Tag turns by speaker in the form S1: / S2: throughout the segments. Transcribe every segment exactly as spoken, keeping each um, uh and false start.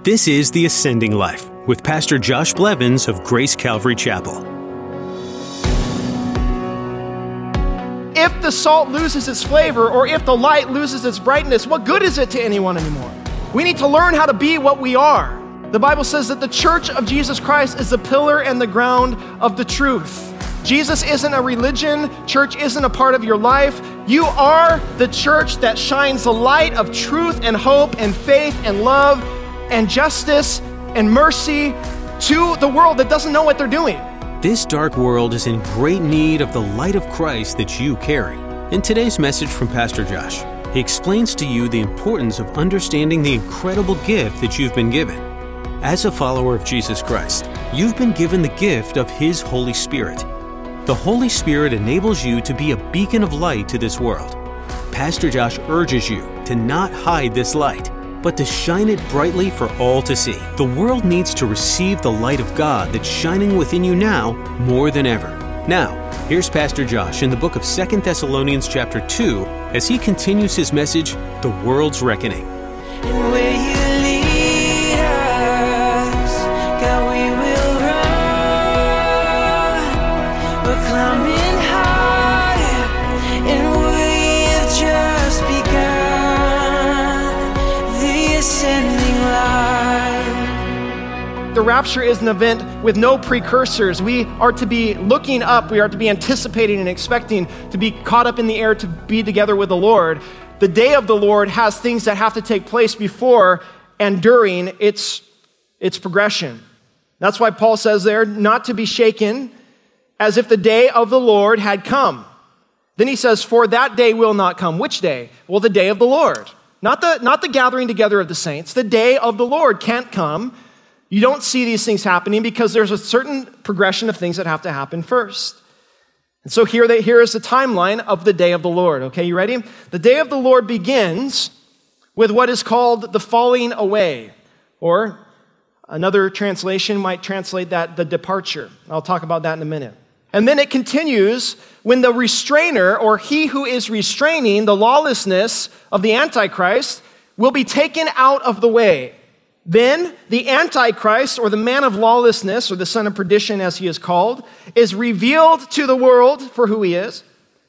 S1: This is The Ascending Life with Pastor Josh Blevins of Grace Calvary Chapel.
S2: If the salt loses its flavor, or if the light loses its brightness, what good is it to anyone anymore? We need to learn how to be what we are. The Bible says that the church of Jesus Christ is the pillar and the ground of the truth. Jesus isn't a religion. Church isn't a part of your life. You are the church that shines the light of truth and hope and faith and love and justice and mercy to the world that doesn't know what they're doing.
S1: This dark world is in great need of the light of Christ that you carry. In today's message from Pastor Josh, he explains to you the importance of understanding the incredible gift that you've been given. As a follower of Jesus Christ, you've been given the gift of His Holy Spirit. The Holy Spirit enables you to be a beacon of light to this world. Pastor Josh urges you to not hide this light, but to shine it brightly for all to see. The world needs to receive the light of God that's shining within you now more than ever. Now, here's Pastor Josh in the book of Second Thessalonians chapter two as he continues his message, The World's Reckoning.
S3: And where you lead us, God, we will run. We're climbing higher, and we've just begun the ascending life.
S2: The rapture is an event with no precursors. We are to be looking up. We are to be anticipating and expecting to be caught up in the air to be together with the Lord. The day of the Lord has things that have to take place before and during its, its progression. That's why Paul says there, not to be shaken as if the day of the Lord had come. Then he says, for that day will not come. Which day? Well, the day of the Lord. Not the, not the gathering together of the saints. The day of the Lord can't come. You don't see these things happening because there's a certain progression of things that have to happen first. And so here, they, here is the timeline of the day of the Lord. Okay, you ready? The day of the Lord begins with what is called the falling away, or another translation might translate that the departure. I'll talk about that in a minute. And then it continues when the restrainer, or he who is restraining the lawlessness of the Antichrist, will be taken out of the way. Then the Antichrist, or the man of lawlessness, or the son of perdition as he is called, is revealed to the world for who he is.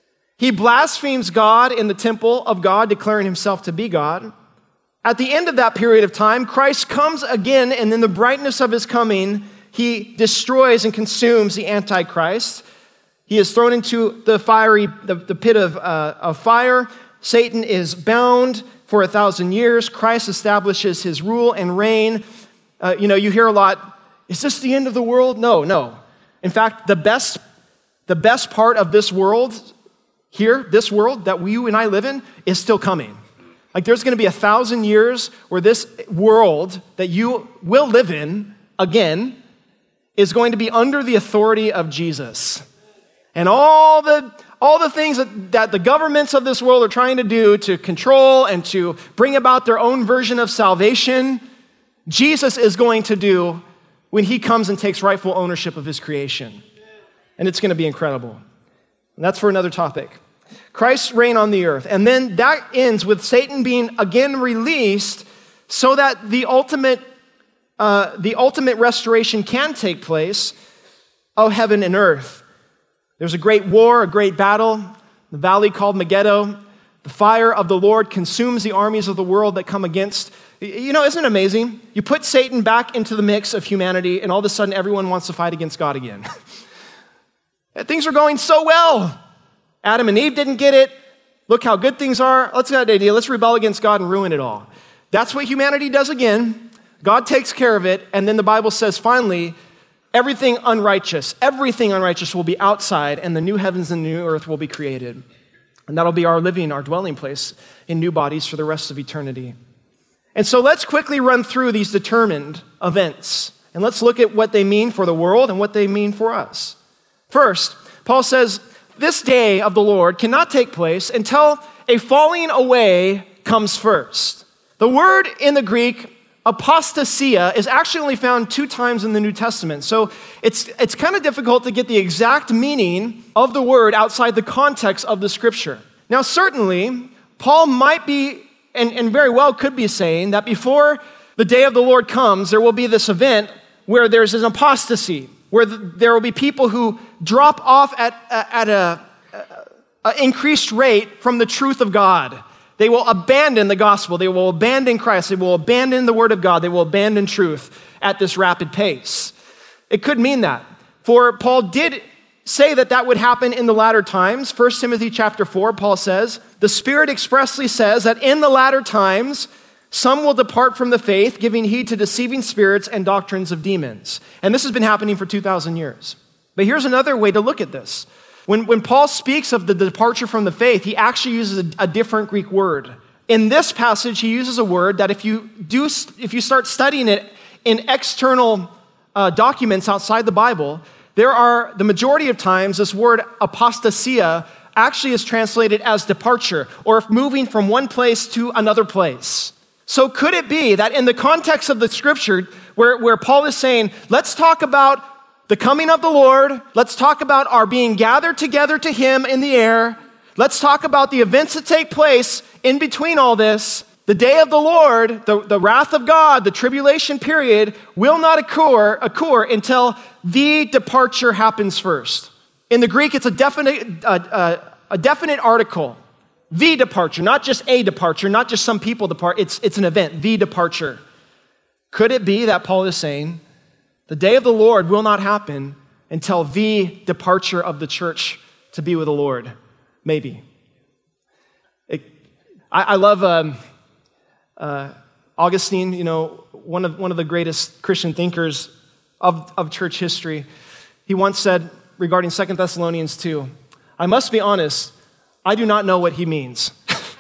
S2: He blasphemes God in the temple of God, declaring himself to be God. At the end of that period of time, Christ comes again, and in the brightness of his coming, he destroys and consumes the Antichrist. He is thrown into the fiery, the, the pit of, uh, of fire. Satan is bound for a thousand years. Christ establishes his rule and reign. Uh, you know, you hear a lot, is this the end of the world? No, no. In fact, the best, the best part of this world here, this world that we, you and I live in, is still coming. Like there's going to be a thousand years where this world that you will live in, again, is going to be under the authority of Jesus. And all the all the things that, that the governments of this world are trying to do to control and to bring about their own version of salvation, Jesus is going to do when he comes and takes rightful ownership of his creation. And it's going to be incredible. And that's for another topic. Christ's reign on the earth. And then that ends with Satan being again released so that the ultimate, uh, the ultimate restoration can take place of heaven and earth. There's a great war, a great battle, the valley called Megiddo. The fire of the Lord consumes the armies of the world that come against. You know, isn't it amazing? You put Satan back into the mix of humanity, and all of a sudden everyone wants to fight against God again. Things are going so well. Adam and Eve didn't get it. Look how good things are. Let's get an idea. Let's rebel against God and ruin it all. That's what humanity does again. God takes care of it, and then the Bible says finally, everything unrighteous, everything unrighteous will be outside, and the new heavens and new earth will be created. And that'll be our living, our dwelling place in new bodies for the rest of eternity. And so let's quickly run through these determined events, and let's look at what they mean for the world and what they mean for us. First, Paul says, this day of the Lord cannot take place until a falling away comes first. The word in the Greek, apostasia, is actually only found two times in the New Testament. So it's, it's kind of difficult to get the exact meaning of the word outside the context of the scripture. Now, certainly, Paul might be, and, and very well could be saying that before the day of the Lord comes, there will be this event where there's an apostasy, where there will be people who drop off at, at a, a, a increased rate from the truth of God. They will abandon the gospel. They will abandon Christ. They will abandon the word of God. They will abandon truth at this rapid pace. It could mean that. For Paul did say that that would happen in the latter times. First Timothy chapter four, Paul says, the Spirit expressly says that in the latter times, some will depart from the faith, giving heed to deceiving spirits and doctrines of demons. And this has been happening for two thousand years. But here's another way to look at this. When, when Paul speaks of the departure from the faith, he actually uses a, a different Greek word. In this passage, he uses a word that if you do, if you start studying it in external uh, documents outside the Bible, there are, the majority of times, this word apostasia actually is translated as departure, or moving from one place to another place. So could it be that in the context of the scripture, where, where Paul is saying, let's talk about the coming of the Lord, let's talk about our being gathered together to him in the air, let's talk about the events that take place in between all this, the day of the Lord, the, the wrath of God, the tribulation period will not occur, occur until the departure happens first. In the Greek, it's a definite, uh, uh, a definite article. The departure, not just a departure, not just some people depart. It's, it's an event, the departure. Could it be that Paul is saying the day of the Lord will not happen until the departure of the church to be with the Lord? Maybe. It, I, I love um, uh, Augustine, you know, one of, one of the greatest Christian thinkers of, of church history. He once said regarding Second Thessalonians two, I must be honest, I do not know what he means.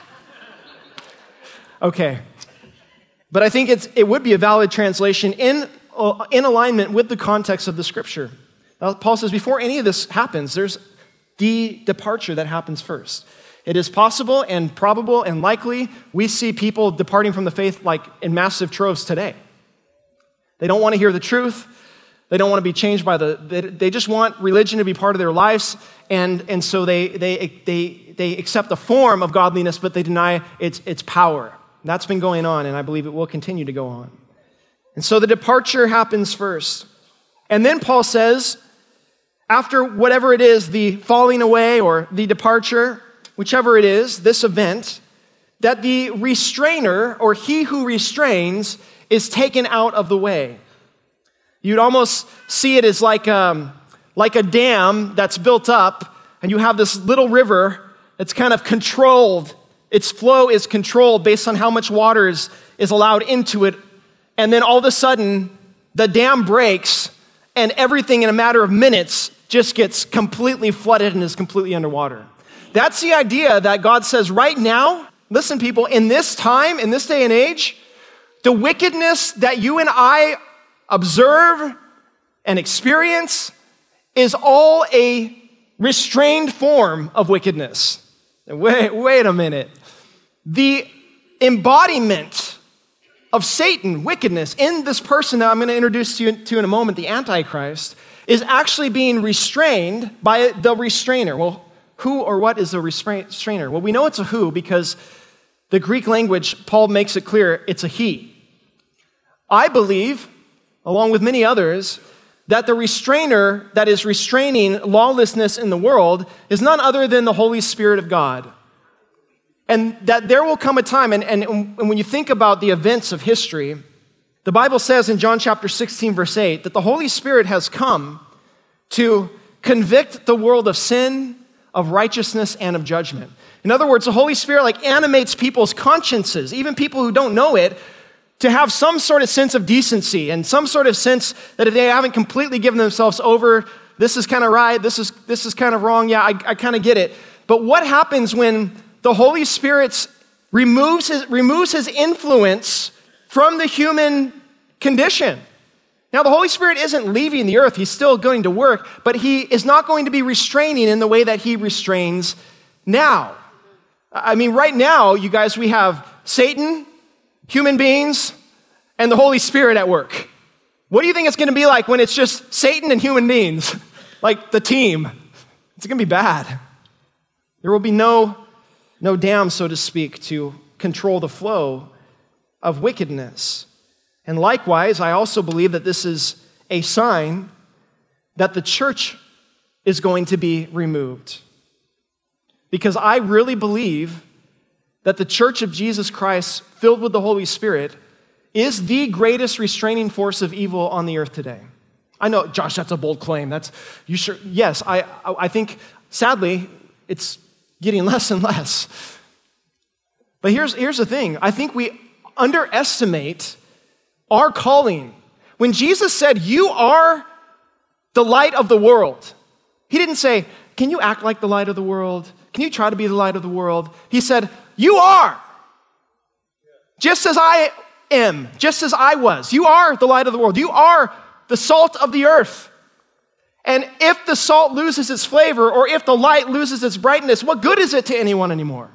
S2: Okay. But I think it's, it would be a valid translation in, uh, in alignment with the context of the scripture. Now, Paul says before any of this happens, there's the departure that happens first. It is possible and probable and likely we see people departing from the faith like in massive troves today. They don't want to hear the truth. They don't want to be changed by the, they, they just want religion to be part of their lives, and, and so they, they, they, they accept the form of godliness, but they deny its, its power. That's been going on, and I believe it will continue to go on. And so the departure happens first. And then Paul says, after whatever it is, the falling away or the departure, whichever it is, this event, that the restrainer, or he who restrains, is taken out of the way. You'd almost see it as like, um, like a dam that's built up, and you have this little river that's kind of controlled. Its flow is controlled based on how much water is, is allowed into it. And then all of a sudden, the dam breaks, and everything in a matter of minutes just gets completely flooded and is completely underwater. That's the idea that God says right now, listen people, in this time, in this day and age, the wickedness that you and I observe and experience is all a restrained form of wickedness. Wait, wait a minute. The embodiment of Satan, wickedness, in this person that I'm going to introduce you to in a moment, the Antichrist, is actually being restrained by the restrainer. Well, who or what is the restrainer? Well, we know it's a who because the Greek language, Paul makes it clear, it's a he. I believe, along with many others, that the restrainer that is restraining lawlessness in the world is none other than the Holy Spirit of God. And that there will come a time, and, and, and when you think about the events of history, the Bible says in John chapter sixteen, verse eight, that the Holy Spirit has come to convict the world of sin, of righteousness, and of judgment. In other words, the Holy Spirit like animates people's consciences, even people who don't know it, to have some sort of sense of decency and some sort of sense that if they haven't completely given themselves over, this is kind of right, this is this is kind of wrong, yeah, I, I kind of get it. But what happens when the Holy Spirit removes his, removes his influence from the human condition? Now, the Holy Spirit isn't leaving the earth, he's still going to work, but he is not going to be restraining in the way that he restrains now. I mean, right now, you guys, we have Satan, human beings, and the Holy Spirit at work. What do you think it's going to be like when it's just Satan and human beings? Like the team. It's going to be bad. There will be no, no dam, so to speak, to control the flow of wickedness. And likewise, I also believe that this is a sign that the church is going to be removed. Because I really believe that the church of Jesus Christ, filled with the Holy Spirit, is the greatest restraining force of evil on the earth today. I know, Josh, that's a bold claim. That's you sure? Yes, I, I think, sadly, it's getting less and less. But here's, here's the thing. I think we underestimate our calling. When Jesus said, you are the light of the world, he didn't say, can you act like the light of the world? Can you try to be the light of the world? He said, you are. Just as I am, just as I was. You are the light of the world. You are the salt of the earth. And if the salt loses its flavor, or if the light loses its brightness, what good is it to anyone anymore?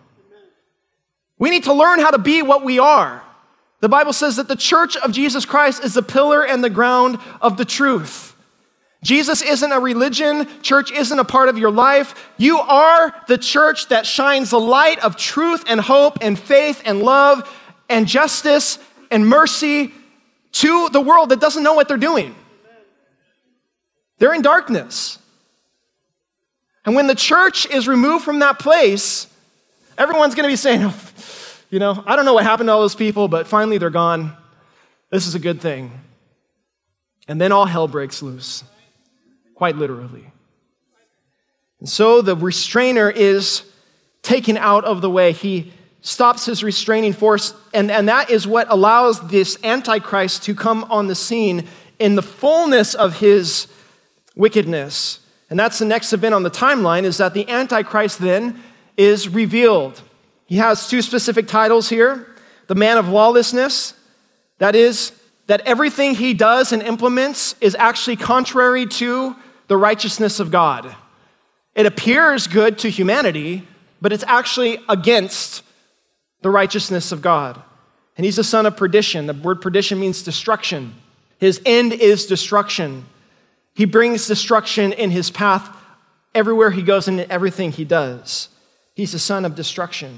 S2: We need to learn how to be what we are. The Bible says that the church of Jesus Christ is the pillar and the ground of the truth. Jesus isn't a religion. Church isn't a part of your life. You are the church that shines the light of truth and hope and faith and love and justice and mercy to the world that doesn't know what they're doing. They're in darkness. And when the church is removed from that place, everyone's going to be saying, oh, you know, I don't know what happened to all those people, but finally they're gone. This is a good thing. And then all hell breaks loose, quite literally. And so the restrainer is taken out of the way. He stops his restraining force, and, and that is what allows this Antichrist to come on the scene in the fullness of his wickedness. And that's the next event on the timeline, is that the Antichrist then is revealed. He has two specific titles here. The man of lawlessness, that is, that everything he does and implements is actually contrary to the righteousness of God. It appears good to humanity, but it's actually against the righteousness of God. And he's the son of perdition. The word perdition means destruction. His end is destruction. He brings destruction in his path everywhere he goes and in everything he does. He's the son of destruction.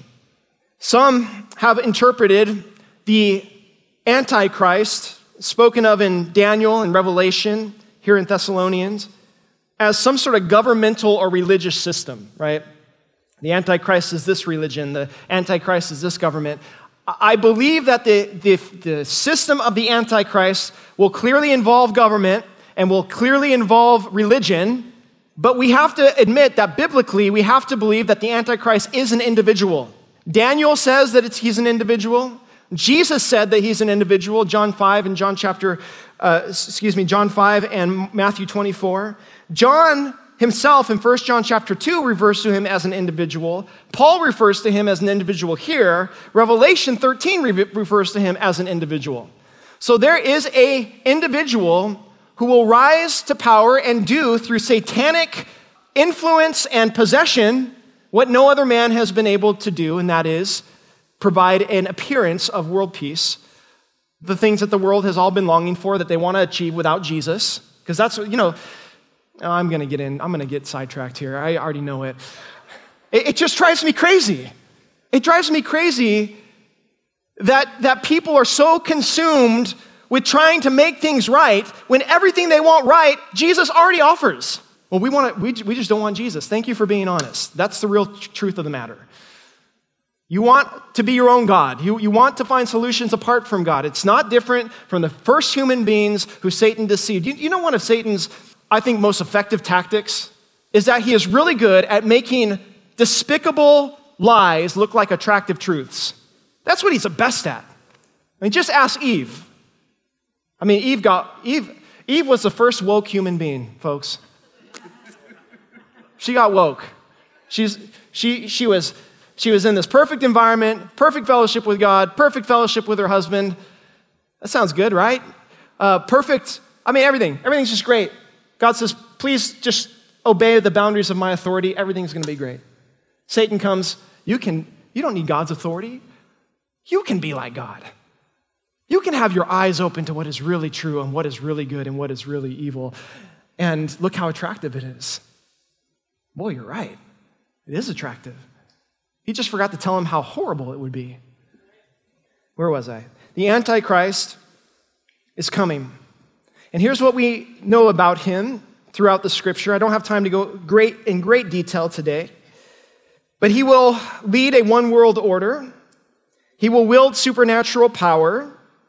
S2: Some have interpreted the Antichrist, spoken of in Daniel and Revelation, here in Thessalonians, as some sort of governmental or religious system, right? The Antichrist is this religion, the Antichrist is this government. I believe that the, the, the system of the Antichrist will clearly involve government and will clearly involve religion, but we have to admit that biblically, we have to believe that the Antichrist is an individual. Daniel says that it's, he's an individual. Jesus said that he's an individual, John five and John chapter, uh, excuse me, John five and Matthew twenty-four. John himself in First John chapter two refers to him as an individual. Paul refers to him as an individual here. Revelation thirteen re- refers to him as an individual. So there is a individual who will rise to power and do through satanic influence and possession what no other man has been able to do, and that is provide an appearance of world peace, the things that the world has all been longing for that they want to achieve without Jesus. Because that's, you know, oh, I'm going to get in, I'm going to get sidetracked here. I already know it. it. It just drives me crazy. It drives me crazy that, that people are so consumed with trying to make things right when everything they want right, Jesus already offers. Well, we want to, we, we just don't want Jesus. Thank you for being honest. That's the real tr- truth of the matter. You want to be your own God. You, you want to find solutions apart from God. It's not different from the first human beings who Satan deceived. You, you know one of Satan's, I think, most effective tactics is that he is really good at making despicable lies look like attractive truths. That's what he's the best at. I mean, just ask Eve. I mean, Eve got, Eve, Eve was the first woke human being, folks. She got woke. She's, she, she, was, she was in this perfect environment, perfect fellowship with God, perfect fellowship with her husband. That sounds good, right? Uh, perfect, I mean, everything. Everything's just great. God says, please just obey the boundaries of my authority. Everything's going to be great. Satan comes, you can, you don't need God's authority. You can be like God. You can have your eyes open to what is really true and what is really good and what is really evil. And look how attractive it is. Boy, you're right. It is attractive. He just forgot to tell him how horrible it would be. Where was I? The Antichrist is coming. And here's what we know about him throughout the scripture. I don't have time to go great in great detail today. But he will lead a one-world order. He will wield supernatural power.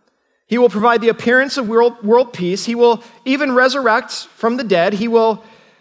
S2: He will provide the appearance of world, world peace. He will even resurrect from the dead. He will,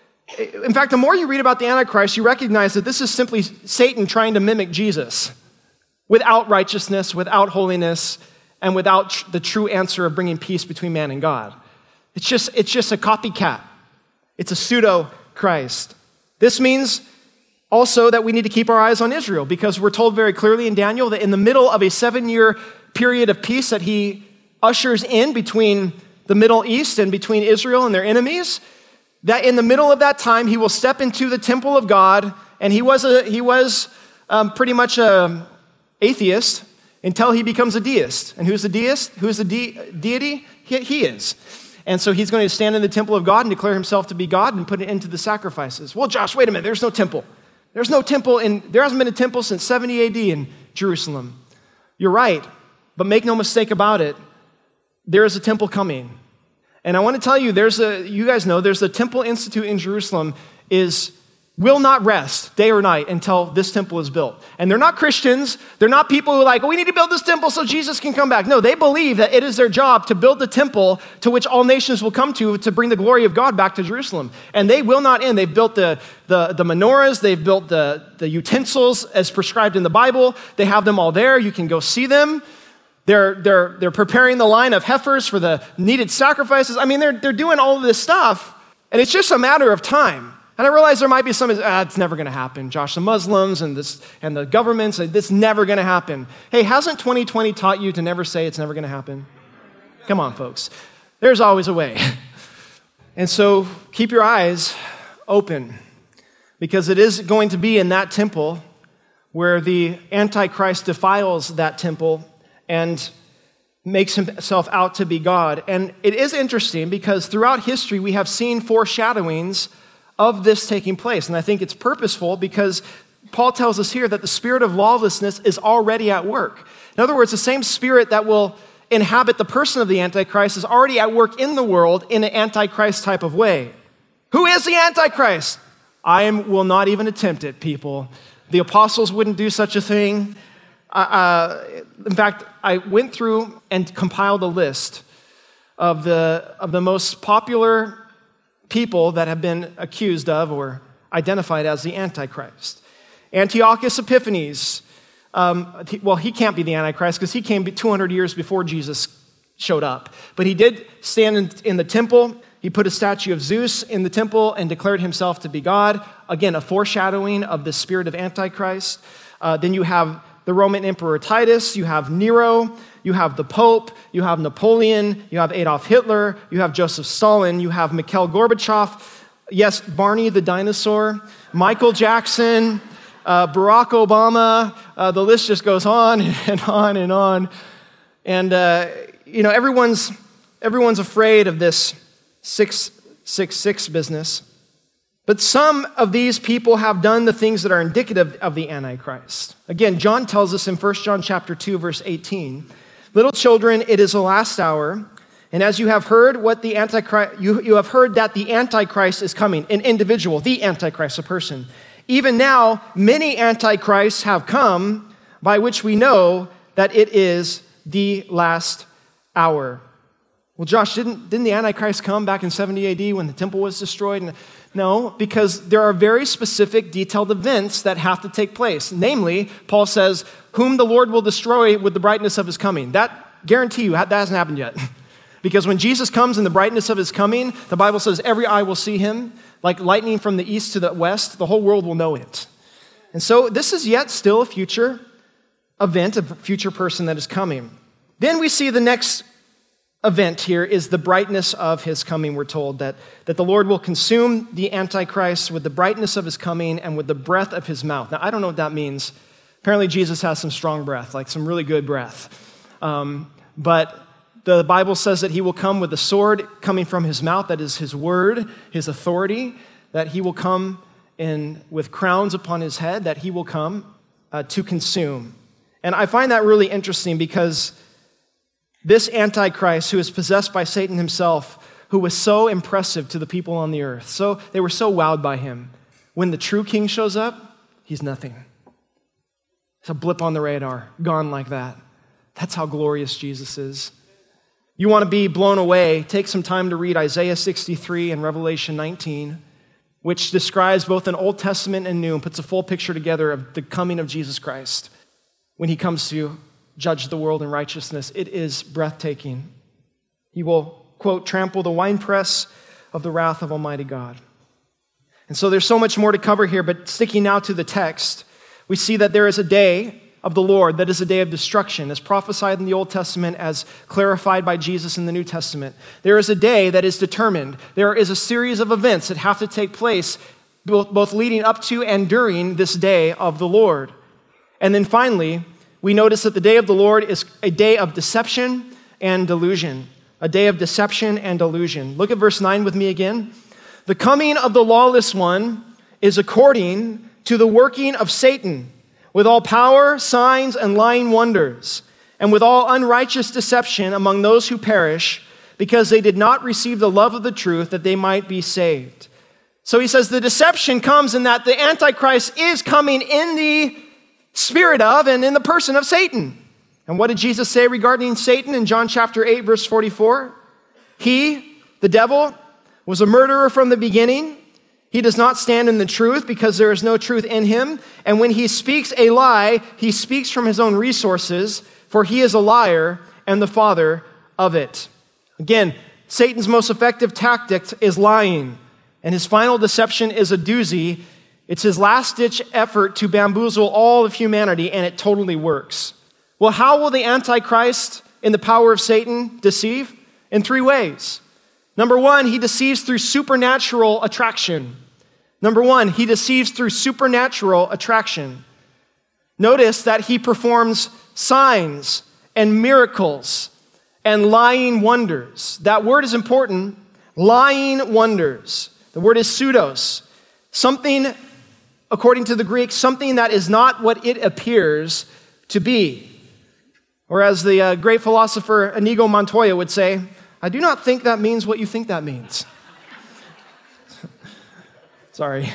S2: in fact, the more you read about the Antichrist, you recognize that this is simply Satan trying to mimic Jesus without righteousness, without holiness, and without tr- the true answer of bringing peace between man and God. It's just, it's just a copycat. It's a pseudo-Christ. This means also that we need to keep our eyes on Israel, because we're told very clearly in Daniel that in the middle of a seven-year period of peace that he ushers in between the Middle East and between Israel and their enemies, that in the middle of that time, he will step into the temple of God, and he was a, he was um, pretty much an atheist until he becomes a deist. And who's the deist? Who's the de- deity? He, he is. And so he's going to stand in the temple of God and declare himself to be God and put it into the sacrifices. Well, Josh, wait a minute. There's no temple. There's no temple, in, there hasn't been a temple since seventy A D in Jerusalem. You're right, but make no mistake about it. There is a temple coming. And I want to tell you, there's a, you guys know, there's a temple institute in Jerusalem is, will not rest day or night until this temple is built. And they're not Christians. They're not people who are like, oh, we need to build this temple so Jesus can come back. No, they believe that it is their job to build the temple to which all nations will come to to bring the glory of God back to Jerusalem. And they will not end. They've built the, the, the menorahs. They've built the, the utensils as prescribed in the Bible. They have them all there. You can go see them. They're, they're, they're preparing the line of heifers for the needed sacrifices. I mean, they're, they're doing all of this stuff, and it's just a matter of time. And I realize there might be some, ah, it's never going to happen. Josh, the Muslims and this and the governments, it's never going to happen. Hey, hasn't twenty twenty taught you to never say it's never going to happen? Come on, folks. There's always a way. And so keep your eyes open, because it is going to be in that temple where the Antichrist defiles that temple and makes himself out to be God. And it is interesting because throughout history, we have seen foreshadowings of this taking place. And I think it's purposeful because Paul tells us here that the spirit of lawlessness is already at work. In other words, the same spirit that will inhabit the person of the Antichrist is already at work in the world in an Antichrist type of way. Who is the Antichrist? I am, will not even attempt it, people. The apostles wouldn't do such a thing. Uh, in fact, I went through and compiled a list of the, of the most popular people that have been accused of or identified as the Antichrist. Antiochus Epiphanes, um, well, he can't be the Antichrist because he came two hundred years before Jesus showed up. But he did stand in, in the temple. He put a statue of Zeus in the temple and declared himself to be God. Again, a foreshadowing of the spirit of Antichrist. Uh, then you have the Roman Emperor Titus, you have Nero, you have the Pope, you have Napoleon, you have Adolf Hitler, you have Joseph Stalin, you have Mikhail Gorbachev, yes, Barney the dinosaur, Michael Jackson, uh, Barack Obama, uh, the list just goes on and on and on. And, uh, you know, everyone's, everyone's afraid of this six six six business. But some of these people have done the things that are indicative of the Antichrist. Again, John tells us in First John chapter two, verse eighteen, little children, it is the last hour, and as you have heard what the Antichrist, you, you have heard that the Antichrist is coming, an individual, the Antichrist, a person. Even now, many Antichrists have come, by which we know that it is the last hour. Well, Josh, didn't, didn't the Antichrist come back in seventy A D when the temple was destroyed? And no, because there are very specific, detailed events that have to take place. Namely, Paul says, whom the Lord will destroy with the brightness of his coming. That, guarantee you, that hasn't happened yet. Because when Jesus comes in the brightness of his coming, the Bible says every eye will see him, like lightning from the east to the west, the whole world will know it. And so this is yet still a future event, a future person that is coming. Then we see the next event here is the brightness of his coming. We're told that, that the Lord will consume the Antichrist with the brightness of his coming and with the breath of his mouth. Now, I don't know what that means. Apparently, Jesus has some strong breath, like some really good breath. Um, but the Bible says that he will come with a sword coming from his mouth, that is his word, his authority, that he will come in with crowns upon his head, that he will come uh, to consume. And I find that really interesting because This Antichrist, who is possessed by Satan himself, who was so impressive to the people on the earth, so they were so wowed by him. When the true king shows up, he's nothing. It's a blip on the radar, gone like that. That's how glorious Jesus is. You want to be blown away, take some time to read Isaiah sixty-three and Revelation nineteen, which describes both an Old Testament and New and puts a full picture together of the coming of Jesus Christ when he comes to judge the world in righteousness. It is breathtaking. He will, quote, trample the winepress of the wrath of Almighty God. And so there's so much more to cover here, but sticking now to the text, we see that there is a day of the Lord that is a day of destruction, as prophesied in the Old Testament, as clarified by Jesus in the New Testament. There is a day that is determined. There is a series of events that have to take place both, both leading up to and during this day of the Lord. And then finally, we notice that the day of the Lord is a day of deception and delusion. A day of deception and delusion. Look at verse nine with me again. The coming of the lawless one is according to the working of Satan, with all power, signs, and lying wonders, and with all unrighteous deception among those who perish, because they did not receive the love of the truth that they might be saved. So he says the deception comes in that the Antichrist is coming in the spirit of and in the person of Satan. And what did Jesus say regarding Satan in John chapter eight, verse forty-four? He, the devil, was a murderer from the beginning. He does not stand in the truth because there is no truth in him. And when he speaks a lie, he speaks from his own resources, for he is a liar and the father of it. Again, Satan's most effective tactic is lying, and his final deception is a doozy. It's his last-ditch effort to bamboozle all of humanity, and it totally works. Well, how will the Antichrist in the power of Satan deceive? In three ways. Number one, he deceives through supernatural attraction. Number one, he deceives through supernatural attraction. Notice that he performs signs and miracles and lying wonders. That word is important. Lying wonders. The word is pseudos. Something, according to the Greek, something that is not what it appears to be. Or as the uh, great philosopher Inigo Montoya would say, I do not think that means what you think that means. Sorry.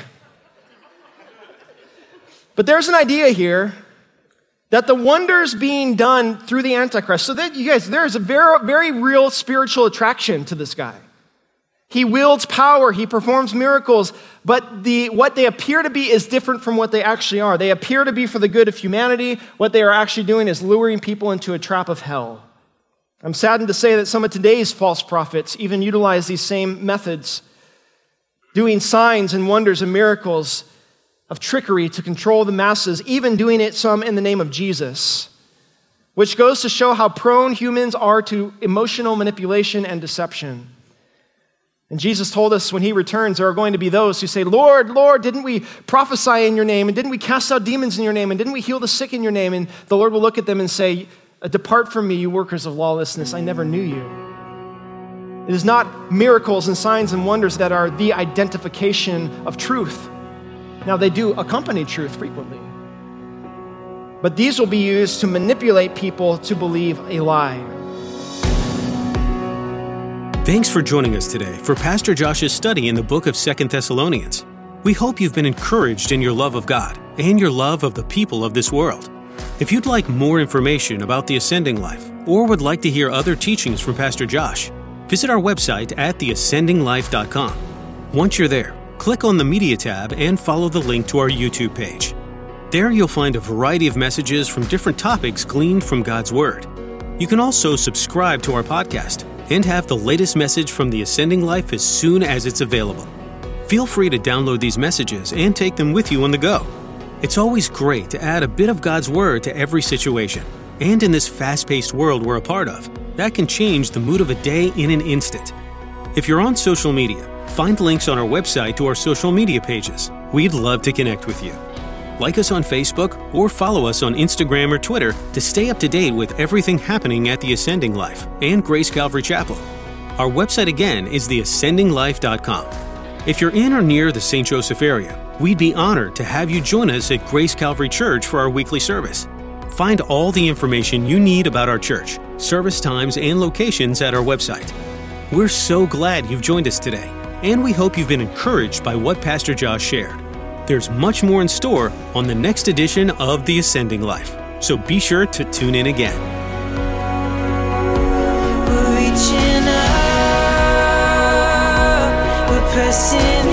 S2: But there's an idea here that the wonders being done through the Antichrist, so that you guys, there's a very, very real spiritual attraction to this guy. He wields power, he performs miracles, but the what they appear to be is different from what they actually are. They appear to be for the good of humanity. What they are actually doing is luring people into a trap of hell. I'm saddened to say that some of today's false prophets even utilize these same methods, doing signs and wonders and miracles of trickery to control the masses, even doing it some in the name of Jesus, which goes to show how prone humans are to emotional manipulation and deception. And Jesus told us when he returns, there are going to be those who say, Lord, Lord, didn't we prophesy in your name? And didn't we cast out demons in your name? And didn't we heal the sick in your name? And the Lord will look at them and say, depart from me, you workers of lawlessness. I never knew you. It is not miracles and signs and wonders that are the identification of truth. Now, they do accompany truth frequently. But these will be used to manipulate people to believe a lie.
S1: Thanks for joining us today for Pastor Josh's study in the book of Second Thessalonians. We hope you've been encouraged in your love of God and your love of the people of this world. If you'd like more information about the Ascending Life or would like to hear other teachings from Pastor Josh, visit our website at the ascending life dot com. Once you're there, click on the Media tab and follow the link to our YouTube page. There you'll find a variety of messages from different topics gleaned from God's Word. You can also subscribe to our podcast and have the latest message from the Ascending Life as soon as it's available. Feel free to download these messages and take them with you on the go. It's always great to add a bit of God's Word to every situation. And in this fast-paced world we're a part of, that can change the mood of a day in an instant. If you're on social media, find links on our website to our social media pages. We'd love to connect with you. Like us on Facebook or follow us on Instagram or Twitter to stay up to date with everything happening at the Ascending Life and Grace Calvary Chapel. Our website again is the ascending life dot com. If you're in or near the Saint Joseph area, we'd be honored to have you join us at Grace Calvary Church for our weekly service. Find all the information you need about our church, service times, and locations at our website. We're so glad you've joined us today, and we hope you've been encouraged by what Pastor Josh shared. There's much more in store on the next edition of The Ascending Life, so be sure to tune in again.
S3: We're reaching up, we're pressing